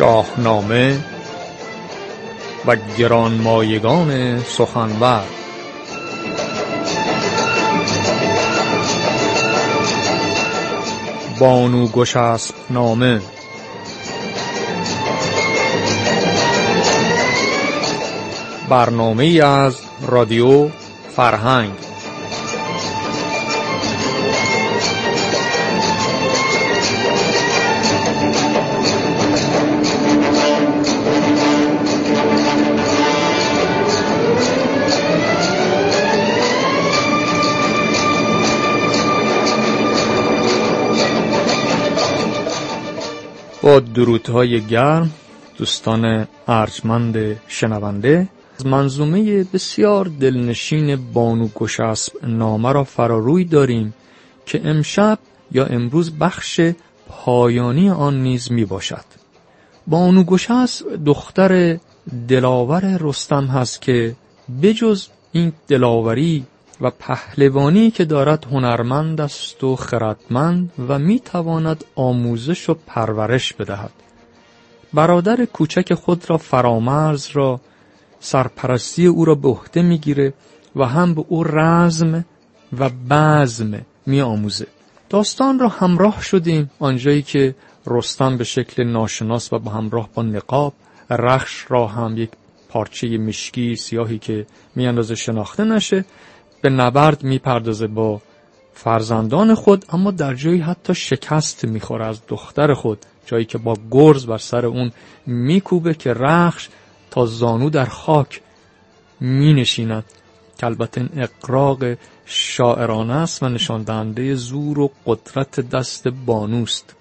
شاهنامه و گرانمایگان سخنور. بانو گشسپ نامه. برنامه‌ای از رادیو فرهنگ. با درودهای گرم دوستان ارجمند شنونده، از منظومه بسیار دلنشین بانو گشسپ نامه را فراروی داریم که امشب یا امروز بخش پایانی آن نیز می باشد. بانو گشسپ دختر دلاور رستم هست که بجز این دلاوری و پهلوانی که دارد هنرمند است و خردمند و می تواند آموزش و پرورش بدهد. برادر کوچک خود را فرامرز را سرپرستی او را به عهده می گیره و هم به او رزم و بزم می آموزه. داستان را همراه شدیم آنجایی که رستم به شکل ناشناس و با همراه با نقاب، رخش را هم یک پارچه مشکی سیاهی که می اندازه شناخته نشه، به نبرد می پردازه با فرزندان خود، اما در جایی حتی شکست می خوره از دختر خود، جایی که با گرز بر سر اون می کوبه که رخش تا زانو در خاک می نشیند، که البته این اقراق شاعرانه است و نشان دهنده زور و قدرت دست بانوست.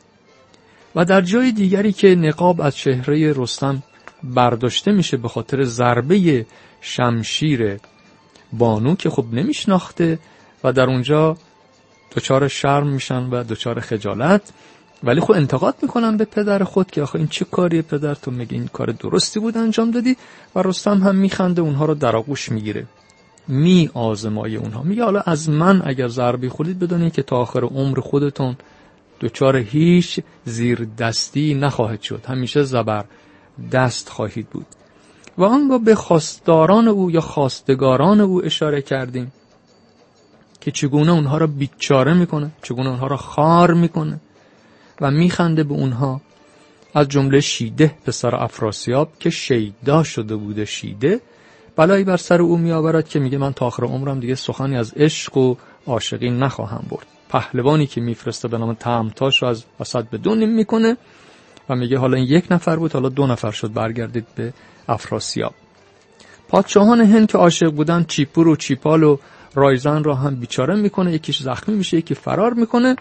و در جای دیگری که نقاب از چهره رستم برداشته میشه به خاطر ضربه شمشیر بانو که خب نمیشناخته و در اونجا دچار شرم میشن و دچار خجالت، ولی خب انتقاد میکنن به پدر خود که آخه این چه کاریه پدر، تو میگه این کار درستی بود انجام دادی، و رستم هم میخنده، اونها رو در آغوش میگیره، می آزمایه اونها، میگه حالا از من اگر ضربه خوردید بدونید که تا آخر عمر خودتون دچار هیچ زیر دستی نخواهد شد، همیشه زبر دست خواهید بود. و آنگاه به خواستاران او یا خواستگاران او اشاره کردیم که چگونه اونها را بیچاره میکنه، چگونه اونها را خار میکنه و میخنده به اونها، از جمله شیده پسر افراسیاب که شیدا شده بوده. شیده بلایی بر سر او میآورد که میگه من تا آخر عمرم دیگه سخنی از عشق و عاشقی نخواهم برد. پهلوانی که میفرسته به نام تهمتاش رو از وسط به دو نیم میکنه و میگه حالا این یک نفر بود، حالا 2 نفر شد، برگردید به افراسیاب. پادشاهان هند که عاشق بودن چیپور و چیپال و رایزن را هم بیچاره میکنه، یکیش زخمی میشه، یکی فرار میکنه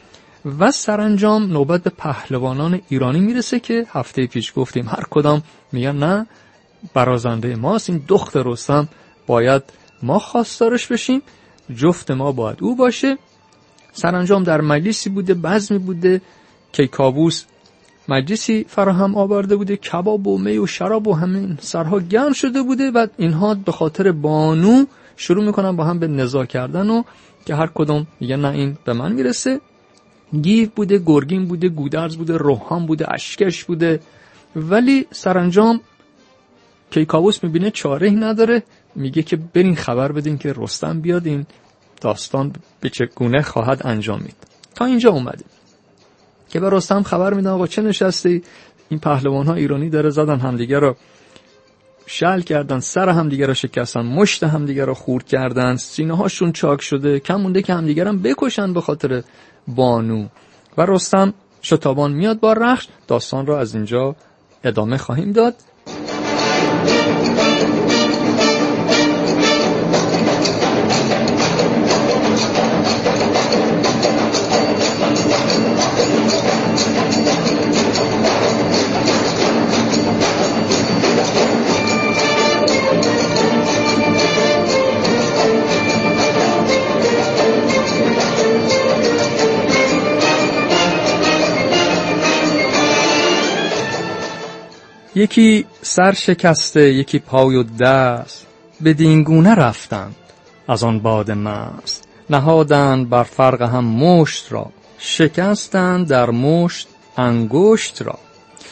و سرانجام نوبت به پهلوانان ایرانی میرسه که هفته پیش گفتیم هر کدام میگن نه برازنده ماست، این دختر رستم باید ما خواستارش بشیم، جفت ما باید او باشه. سرانجام در مجلسی بوده، بزمی بوده، کیکاووس مجلسی فراهم آورده بوده، کباب و می و شراب و همین سرها گرم شده بوده و اینها به خاطر بانو شروع میکنن با هم به نزاع کردن و که هر کدوم میگن نه این به من میرسه. گیو بوده، گرگین بوده، گودرز بوده، روحان بوده، اشکش بوده، ولی سرانجام کیکاووس میبینه چاره‌ای نداره، میگه که برین خبر بدین که رستم بیاد این داستان به چگونه خواهد انجامید. تا اینجا اومدیم که به رستم خبر میدن آقا چه نشستی، این پهلوان ها ایرانی داره زدن، همدیگه رو شل کردن، سر همدیگه رو شکستن، مشت همدیگه رو خورد کردن، سینه هاشون چاک شده، کم مونده که همدیگه رو بکشن به خاطر بانو. و رستم شتابان میاد با رخش. داستان را از اینجا ادامه خواهیم داد. یکی سر شکسته، یکی پای و دست، به دینگونه رفتند از آن باد مست. نهادند بر فرق هم مشت را، شکستند در مشت انگشت را.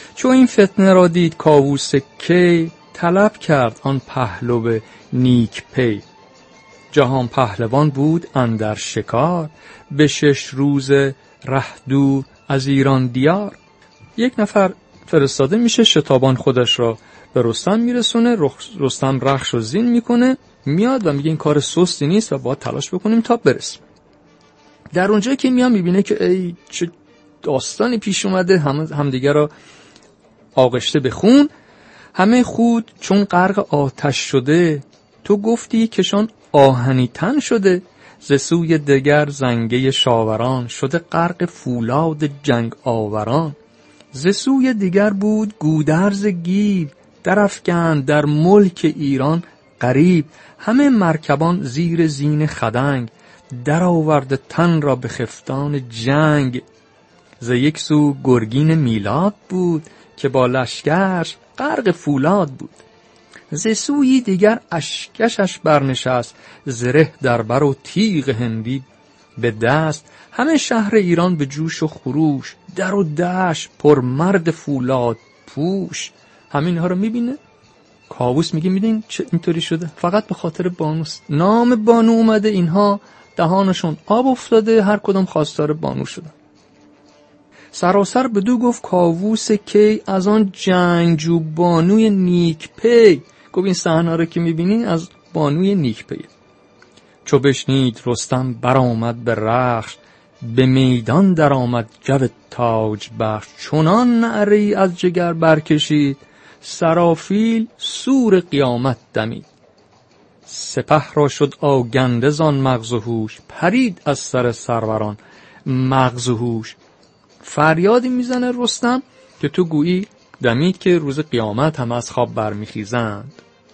چو این فتنه را دید کاووس کی، طلب کرد آن پهلو نیک پی. جهان پهلوان بود اندر شکار، به 6 روز ره دور از ایران دیار. یک نفر فرستاده میشه شتابان خودش را به رستم میرسونه. رستم رخش و زین میکنه، میاد و میگه این کار سستی نیست و باید تلاش بکنیم تا برسیم. در اونجایی که میاد میبینه که ای چه داستانی پیش اومده، همدیگه را آغشته به خون. همه خود چون غرق آتش شده، تو گفتی کشان آهنی تن شده. ز سوی دگر زنگه شاوران، شده غرق فولاد جنگ آوران. ز سوی دیگر بود گودرز گیو، درافکند در ملک ایران غریب. همه مرکبان زیر زین خدنگ، در آورده تن را به خفتان جنگ. ز یک سو گرگین میلاد بود، که با لشکرش غرق فولاد بود. ز سوی دیگر اشکشش برنشست، زره در بر و تیغ هندی به دست. همه شهر ایران به جوش و خروش، در و دشت پر مرد فولاد پوش. همین ها رو میبینه کاووس، میگه میدین چه اینطوری شده؟ فقط به خاطر بانوست. نام بانو اومده، اینها دهانشون آب افتاده، هر کدوم خواستار بانو شدن. سراسر بدو گفت کاووس کی، از آن جنگجو بانوی نیک پی. گفت این صحنه رو که میبینین از بانوی نیک پی. چو بشنید رستم برآمد به رخش، به میدان در آمد جو تاج بخش. چنان نعره از جگر برکشید، سرافیل سور قیامت دمید. سپه را شد آگنده زان مغز و هوش، پرید از سر سروران مغز و هوش. فریادی میزنه رستم که تو گویی دمید که روز قیامت هم از خواب برمیخیزند.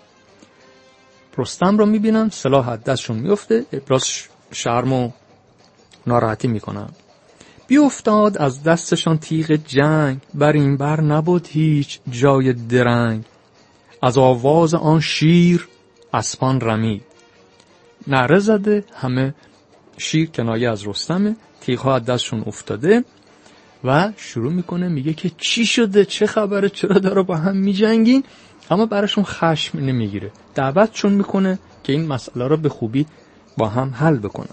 رستم رو میبینن سلاح از دستشون میفته، ابراز شرم و ناراحتی میکنن. بیافتاد از دستشان تیغ جنگ، بر این بر نبود هیچ جای درنگ. از آواز آن شیر اسپان رمید، نعره زده همه. شیر کنایه از رستمه، تیغها از دستشون افتاده و شروع میکنه میگه که چی شده، چه خبره، چرا داره با هم میجنگین. اما براشون خشم نمیگیره، دعوتشون میکنه که این مسئله رو به خوبی با هم حل بکنن.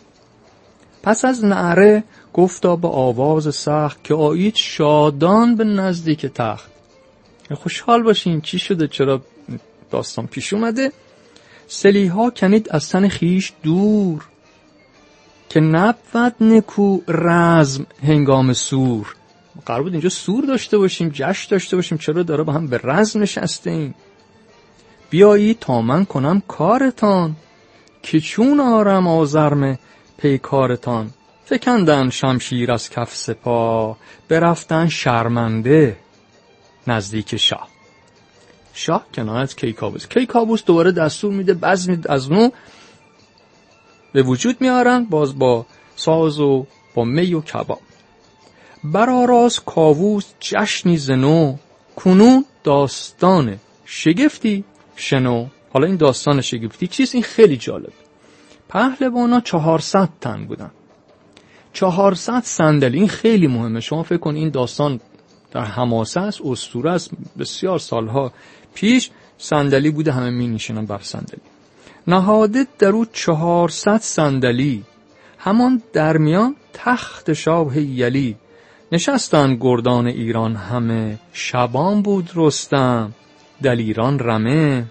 پس از نعره گفتا با آواز سخت، که آیید شادان به نزدیک تخت. خوشحال باشین، چی شده، چرا داستان پیش اومده. سلیحا کنید از تن خیش دور، که نبود نکو رزم هنگام سور. قرار بود اینجا سور داشته باشیم، جشن داشته باشیم، چرا داره با هم به رزم نشستیم. بیایی تا من کنم کارتان، که چون آرم آزرم پیکارتان. فکندن شمشیر از کف سپاه، برفتن شرمنده نزدیک شاه. شاه کنایه از کیکاووس. کیکاووس دوباره دستور میده بزمی از نو به وجود میارن، باز با ساز و با می و کباب. برآراست کاووس جشنی ز نو، کنون داستان شگفتی شنو. حالا این داستان شگفتی چیست؟ این خیلی جالب. پهلوانا 400 تن بودن، 400 صندلی. این خیلی مهمه. شما فکر کن این داستان در حماسه است، اسطوره است، بسیار سالها پیش صندلی بوده، همه می نشینن بر صندلی. نهاده در او 400 صندلی، همان درمیان تخت شاه یلی. نشستن گردان ایران همه، شبان بود رستم دلیران رمه.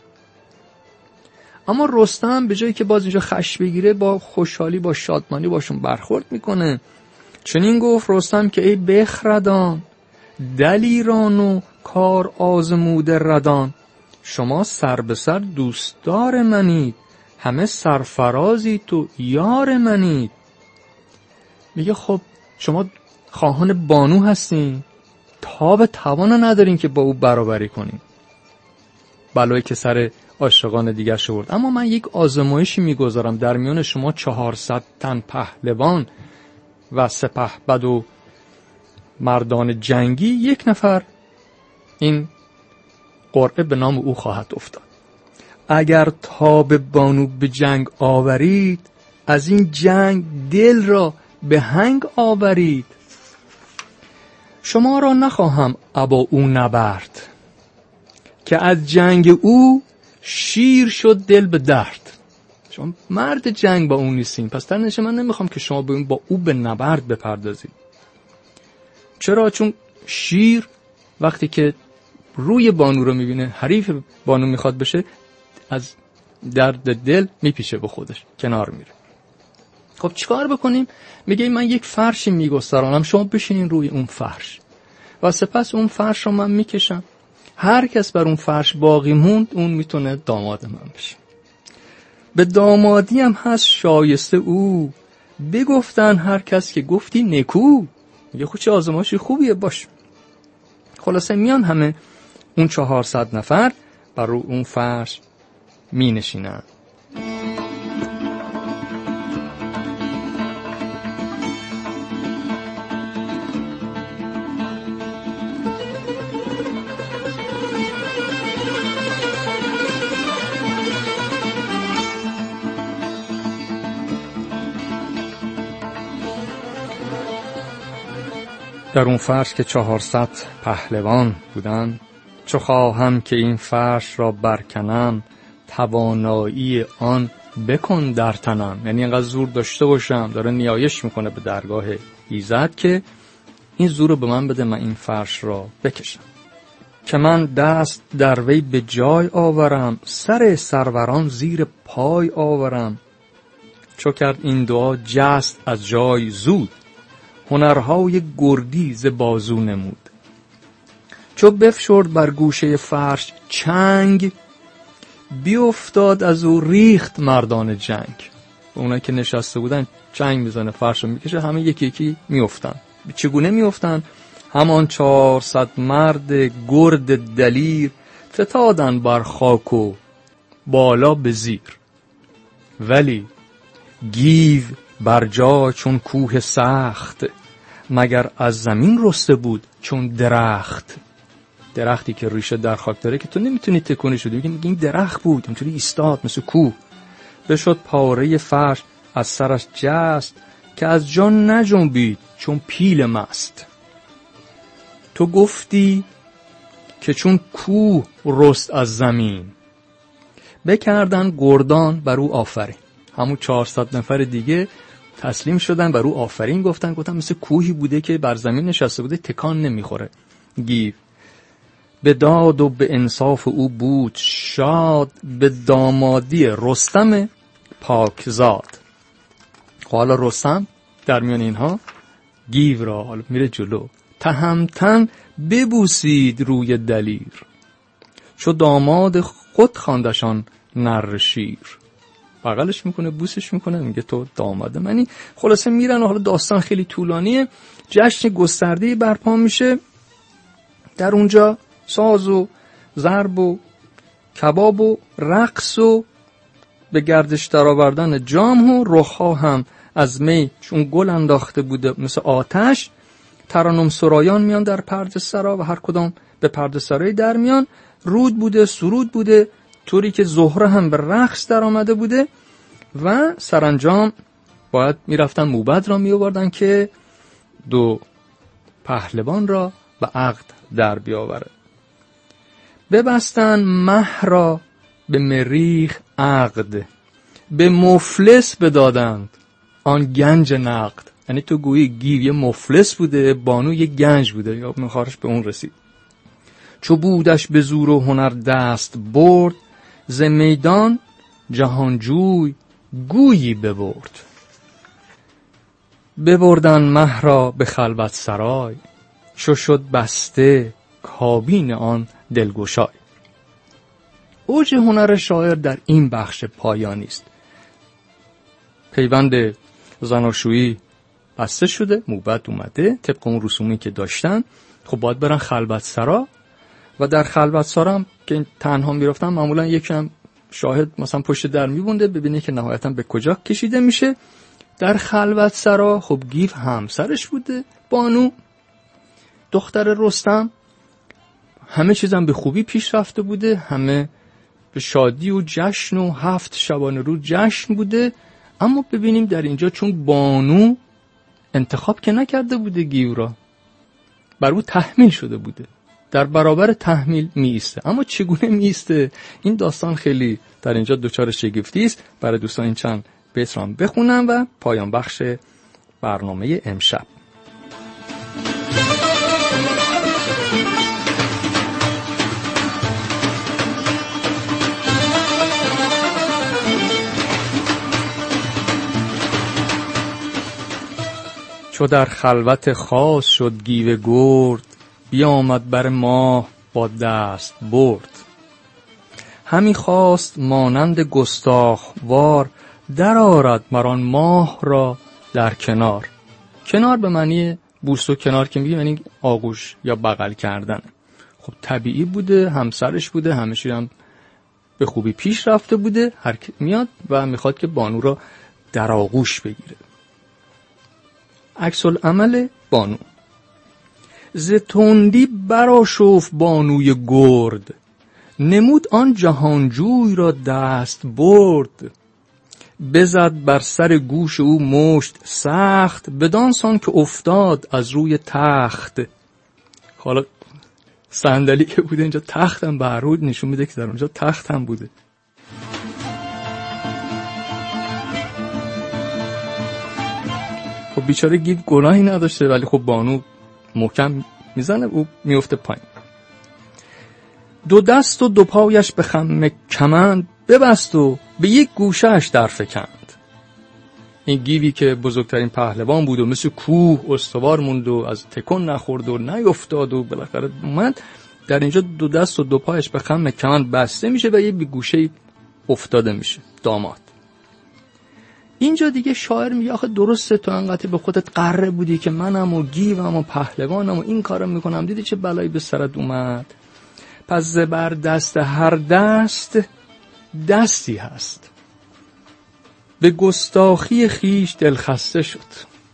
اما رستم به جایی که باز اینجا خشم بگیره، با خوشحالی با شادمانی باشون برخورد میکنه. چنین گفت رستم که ای بخردان، دلیران و کار آزموده ردان. شما سر به سر دوستدار منید، همه سرفرازی تو یار منید. میگه خب شما خواهان بانو هستین، تاب توان ندارین که با او برابری کنین. بلایی که سر عاشقان دیگر شورد. اما من یک آزمایشی میگذارم در میان شما 400 تن پهلوان و سپهبد و مردان جنگی، یک نفر این قرعه به نام او خواهد افتاد. اگر تاب بانو به جنگ آورید، از این جنگ دل را به هنگ آورید. شما را نخواهم ابا او نبرد، که از جنگ او شیر شد دل به درد. شما مرد جنگ با اون نیستین، پس در نتیجه من نمیخوام که شما با او به نبرد بپردازید. چرا؟ چون شیر وقتی که روی بانو رو میبینه حریف بانو میخواد بشه، از درد دل میپیشه به خودش، کنار میره. خب چیکار بکنیم؟ میگه من یک فرشی میگسترانم، شما بشینین روی اون فرش و سپس اون فرش رو من میکشم، هر کس بر اون فرش باقی موند اون میتونه داماد من بشه. به دامادی هم هست شایسته او، بگفتن هر کس که گفتی نکو. میگه خود چه آزمایشی خوبیه، باش. خلاصه میان همه اون 400 نفر بر رو اون فرش می نشینن. در اون فرش که 400 پهلوان بودن، چو خواهم که این فرش را برکنم، توانایی آن بکن در تنم. یعنی اینقدر زور داشته باشم، داره نیایش میکنه به درگاه ایزد که این زور رو به من بده، من این فرش را بکشم، که من دست در وی به جای آورم، سر سروران زیر پای آورم. چو کرد این دعا جست از جای زود، هنرهای گردی ز بازو نمود. چو بفشرد بر گوشه فرش چنگ، بیافتاد از او ریخت مردان جنگ. اونایی که نشسته بودن چنگ میزنه، فرش رو میکشه، همه یکی یکی میافتن. چگونه میافتن؟ همان 400 مرد گرد دلیر، فتادن بر خاک و بالا به زیر. ولی گیو بر جا چون کوه سخت، مگر از زمین رسته بود چون درخت. درختی که ریشه در خاک داره که تو نمیتونی تکونش بدی، میگه این درخت بود، اینطوری ایستاد مثل کوه. بشد پاره فرش از سرش جست، که از جان نجنبید چون پیل مست. تو گفتی که چون کوه رست از زمین، بکردن گردان بر او آفرین. همون 400 نفر دیگه تسلیم شدن، بر او آفرین گفتن مثل کوهی بوده که بر زمین نشسته بوده، تکان نمیخوره. گیو به داد و به انصاف او بود شاد، به دامادی رستم پاکزاد. حالا رستم در میان اینها گیو را حالا میره جلو، تهمتن ببوسید روی دلیر، چو داماد خود خواندشان نره شیر. بغلش میکنه، بوسش میکنه، میگه تو داماد منی. خلاصه میرن و حالا داستان خیلی طولانیه. جشن گسترده‌ای برپا میشه، در اونجا ساز و ضرب و کباب و رقص و به گردش درآوردن جام و رخها هم از می چون گل انداخته بوده مثل آتش. ترانم سرایان میان در پرده سرا و هر کدام به پرده سرای در میان. رود بوده، سرود بوده، طوری که زهره هم به رقص در آمده بوده و سرانجام باید میرفتن موبد را میآوردن که 2 پهلوان را به عقد در بیاوره. ببستن مه را به مریخ عقد، به مفلس بدادند آن گنج نقد. یعنی تو گویی گیو یه مفلس بوده، بانو یه گنج بوده، یا میخوارش به اون رسید. چو بودش به زور و هنر دست برد، ز میدان جهانجوی گویی ببرد. ببردن مه را به خلوت سرای، چو شد بسته کابین آن دلگشای. اوج هنر شاعر در این بخش پایانی است. پیوند زناشویی بسته شده، موبد اومده، طبق اون رسومی که داشتن. خب باید برن خلوت سرا و در خلوت سرا هم که تنها میرفتن معمولا یکم شاهد مثلا پشت در میبونده ببینه که نهایتا به کجا کشیده میشه. در خلوت سرا خب گیو همسرش بوده، بانو دختر رستم. همه چیزم به خوبی پیش رفته بوده، همه به شادی و جشن و 7 شبانه رو جشن بوده. اما ببینیم در اینجا چون بانو انتخاب که نکرده بوده گیو را، بر او تحمیل شده بوده، در برابر تحمیل می ایسته. اما چگونه می ایسته؟ این داستان خیلی در اینجا دچار شگفتی است. برای دوستان این چند بیت را بخونم و پایان بخش برنامه امشب. چو در خلوت خاص شد گیو گرد، بیامد بر ماه با دست برد. همی خواست مانند گستاخ وار، در آرد مران ماه را در کنار. کنار به معنی بوس و کنار که میگیم یعنی آغوش یا بغل کردن. خب طبیعی بوده، همسرش بوده، همشی هم به خوبی پیش رفته بوده. هر کی میاد و میخواد که بانو را در آغوش بگیره. عکس العمل بانو: ز تندی برآشفت بانوی گرد، نمود آن جهانجوی را دست برد. بزد بر سر گوش او مشت سخت، بدان سان که افتاد از روی تخت. حالا صندلی که بوده اینجا تخت هم بر روی نشون میده که در اونجا تخت هم بوده. خب بیچاره گیو گناهی نداشته، ولی خب بانو محکم میزنه او میفته پایین. دو دست و دو پایش به خم کمند، ببست و به یک گوشهش در فکند. این گیوی که بزرگترین پهلوان بود و مثل کوه استوار موند و از تکون نخورد و نیفتاد و بالاخره اومد، در اینجا دو دست و دو پایش به خم کمند بسته میشه و یک گوشه افتاده میشه. داماد اینجا دیگه شاعر میگه آخه درسته تو انقدر به خودت قره بودی که منم و گیوم و پهلوانم و این کارم میکنم، دیدی چه بلایی به سرت اومد؟ پس زبر دست هر دست دستی هست. به گستاخی خیش دلخسته شد.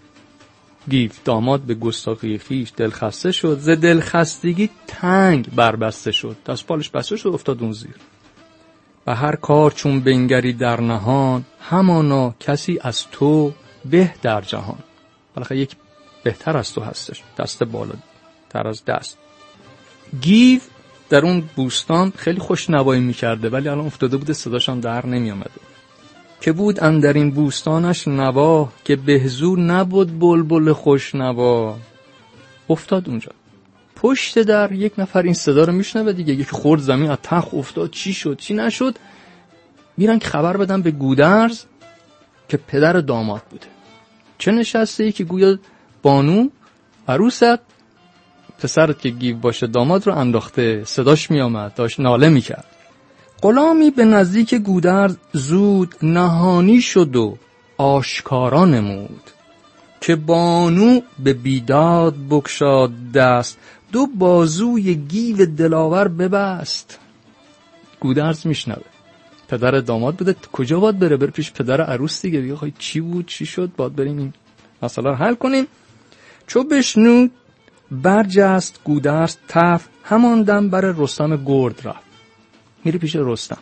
گیو داماد به گستاخی خیش دلخسته شد، ز دلخستگی تنگ بربسته شد. دست پالش بسته شد، افتاد اون زیر. و هر کار چون بنگری در نهان، همانا کسی از تو به در جهان. بالاخره یک بهتر از تو هستش، دست بالا تر از دست. گیو در اون بوستان خیلی خوش نوایی میکرده، ولی الان افتاده بوده صداش هم در نمی آمده. که بود اندر این بوستانش نوا، که بهزو نبود بلبل خوش نوا. افتاد اونجا پشت در، یک نفر این صدا رو میشنوه دیگه، یک خورد زمین از تخت افتاد، چی شد چی نشد. میرن که خبر بدن به گودرز که پدر داماد بوده. چه نشسته ای که گویا بانو عروست پسرت که گیو باشه داماد رو انداخته، صداش میامد، داشت ناله میکرد. غلامی به نزدیک گودرز زود، نهانی شد و آشکارا نمود. که بانو به بیداد بگشاد دست، دو بازوی گیو دلاور ببست. گودرز میشنوه پدر داماد بوده، کجا باید بره پیش پدر عروس دیگه، بگه خواهی چی بود چی شد، باید بریم این مسئله رو حل کنیم. چو بشنود برجست گودرز تف، همان دم بر رستم گرد رفت. میره پیش رستم.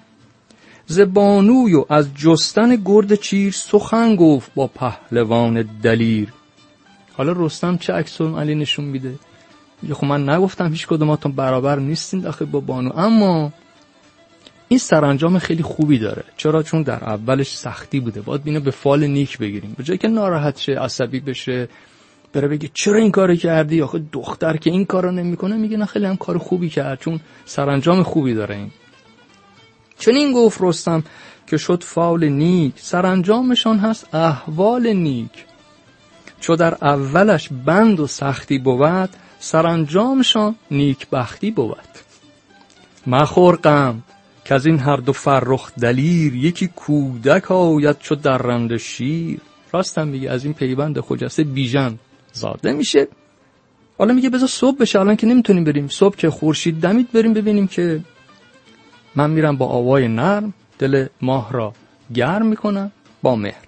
ز بانوی و از جستن گرد چیر، سخن گفت با پهلوان دلیر. حالا رستم چه عکس العملی نشون میده؟ میگه خب من نگفتم هیچ کدوماتون برابر نیستین داخل با بانو، اما این سرانجام خیلی خوبی داره. چرا؟ چون در اولش سختی بوده، باید اینو به فال نیک بگیریم. به جای که ناراحت شه، عصبی بشه، بره بگه چرا این کارو کردی، آخه دختر که این کارو نمیکنه، میگه نه خیلی هم کار خوبی کرد، چون سرانجام خوبی داره. این چون این گفت رستم که شد فال نیک، سرانجامشان هست احوال نیک. چو در اولش بند و سختی بود، سرانجامشان نیک بختی بود. مخور غم که از این هر دو فرخ دلیر، یکی کودک آید چو درنده شیر. راستم میگه از این پیوند خجسته بیژن زاده میشه. حالا میگه بذار صبح بشه، الان که نمیتونیم بریم، صبح که خورشید دمید بریم ببینیم که من میرم با آوای نرم دل ماه را گرم میکنم با مهر.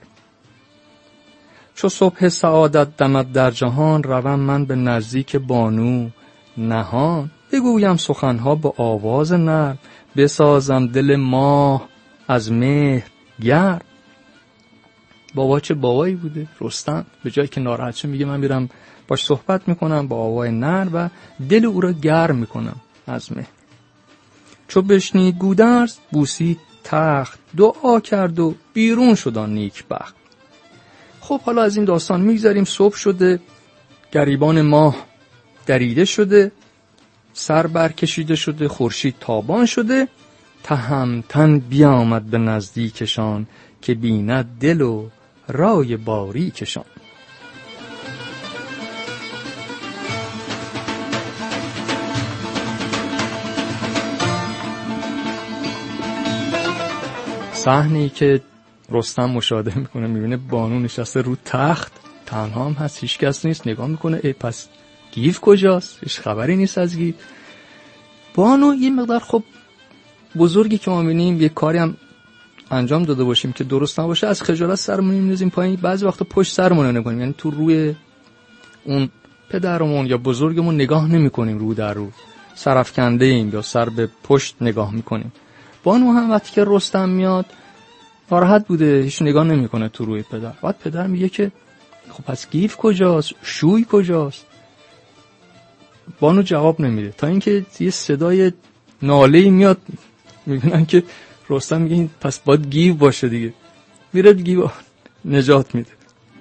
چو صبح سعادت دمد در جهان، روم من به نزدیک بانو نهان. بگویم سخنها با آواز نرم، بسازم دل ماه از مهر گرم. بابا چه بابایی بوده. رستم به جایی که ناراحت شه میگه من میرم باش صحبت میکنم با آوای نر و دل او را گرم میکنم از مهر. چو بشنید گودرز بوسید تخت، دعا کرد و بیرون شد آن نیکبخت. خب حالا از این داستان میگذاریم. صبح شده، گریبان ماه دریده شده، سر برکشیده شده، خورشید تابان شده. تهمتن بیامد به نزدیکشان، که بیند دل و رای باریکشان. صحنه‌ای که رستم مشاهده میکنه، میبینه بانو نشسته رو تخت، تنها هم هست، هیچ کس نیست. نگاه میکنه ای پس گیو کجاست؟ هیچ خبری نیست از گیو. بانو یه مقدار خب بزرگی که ما میبینیم یه کاری هم انجام داده باشیم که درست نباشه، از خجالت سرمون میندازیم پایین، بعضی وقتا پشت سرمون رو نکنیم، یعنی تو روی اون پدرمون یا بزرگمون نگاه نمیکنیم، رو در رو سرافکنده ایم یا سر به پشت نگاه میکنیم. بانو هم وقتی که رستم میاد ناراحت بوده، هیچ نگاه نمیکنه تو روی پدر. بعد پدر میگه که خب پس گیو کجاست؟ شوی کجاست؟ بانو جواب نمیده تا اینکه یه صدای ناله‌ای میاد، میبینن که رستم میگه این پس باید گیو باشه دیگه. میره گیو نجات میده.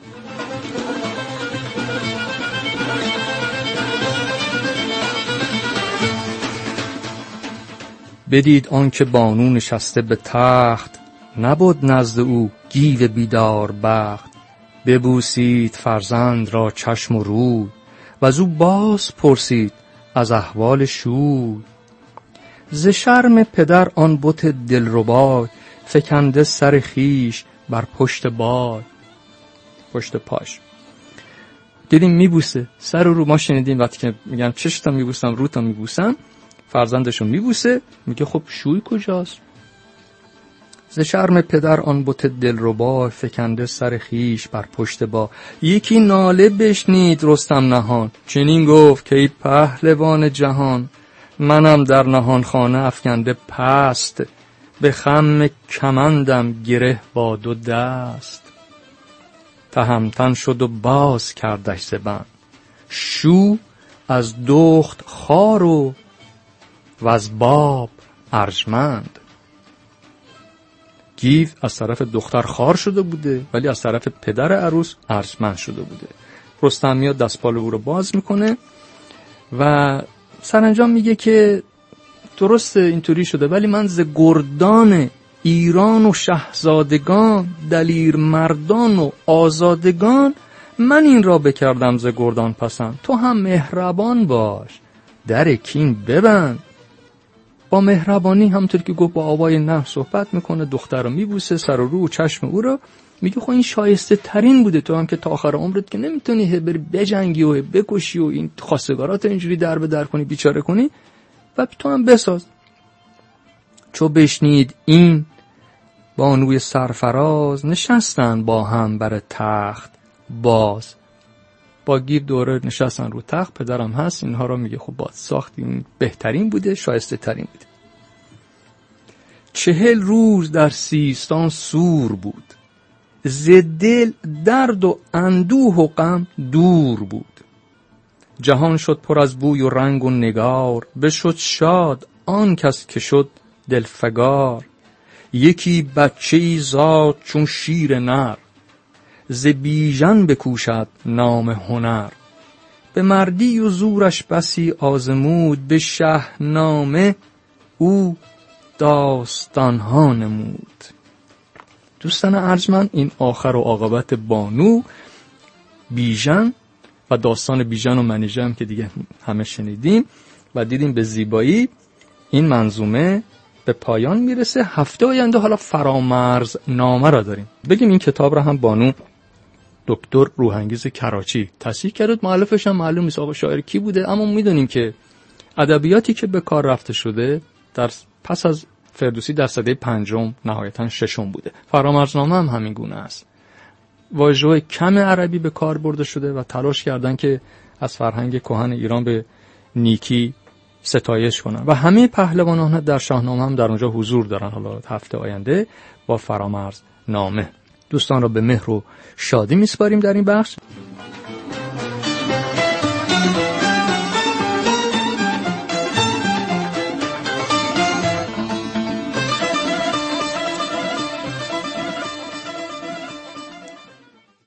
بدید آنکه بانو نشسته به تخت، نبود نزد او گیو بیدار بخت. ببوسید فرزند را چشم و روی، و از او باز پرسید از احوال شوی. ز شرم پدر آن بت دلربای، فکنده سر خیش بر پشت بای. پشت پاش دیدیم میبوسه سر رو. ما شنیدیم وقتی که میگن چشتا میبوسم روتا میبوسم، فرزندشو میبوسه، میگه خب شوی کجاست؟ ز شرم پدر آن بت دلربای، فکنده سر خیش بر پشت با. یکی ناله بشنید رستم نهان، چنین گفت که ای پهلوان جهان. منم در نهان خانه افکنده پست، به خم کمندم گره با دو دست. تهمتن شد و باز کردش زبن، شو از دخت خوار و از باب ارجمند. گیو از طرف دختر خوار شده بوده، ولی از طرف پدر عروس ارجمند شده بوده. رستم میاد دستپال او رو باز میکنه و سرانجام میگه که درسته اینطوری شده، ولی من ز گردان ایران و شاهزادگان، دلیر مردان و آزادگان، من این را بکردم ز گردان پسند. تو هم مهربان باش، در کین ببند. با مهربانی همونطور که گفت با آوای نه صحبت میکنه، دختر رو میبوسه سر و رو و چشم او رو، میگه خب این شایسته ترین بوده. تو هم که تا آخر عمرت که نمیتونی بری بجنگی و بکشی و این خواستگارات اینجوری در به در کنی، بیچاره کنی، و تو هم بساز. چو بشنید این بانوی سرفراز، نشستن با هم بر تخت باز. با گیو دوره نشستن رو تخت، پدرم هست، اینها رو میگه خب باید ساختیم، بهترین بوده، شایسته ترین بوده. 40 روز در سیستان سور بود، ز دل درد و اندوه و غم دور بود. جهان شد پر از بوی و رنگ و نگار، بشد شاد آن کس که شد دلفگار. یکی بچه‌ای زاد چون شیر نر، ز بیژن بکوشد نام هنر. به مردی و زورش بسی آزمود، به شهنامه او داستانها نمود. دوستان ارجمند، این آخر و عاقبت بانو، بیژن و داستان بیژن و منیژه که دیگه همه شنیدیم و دیدیم به زیبایی این منظومه به پایان میرسه. هفته آینده حالا فرامرز نامه را داریم. بگیم این کتاب را هم بانو دکتر روحانگیز کراچی تصحیح کرد. مؤلفش هم معلوم نیست آقا شاعر کی بوده، اما میدونیم که ادبیاتی که به کار رفته شده در پس از فردوسی در سده 5 نهایتاً 6 بوده. فرامرزنامه هم همین گونه است. واژه کم عربی به کار برده شده و تلاش کردن که از فرهنگ کهن ایران به نیکی ستایش کنن و همه پهلوانان در شاهنامه هم در اونجا حضور دارن. حالا هفته آینده با فرامرزنامه دوستان را به مهر و شادی میسپاریم در این بخش.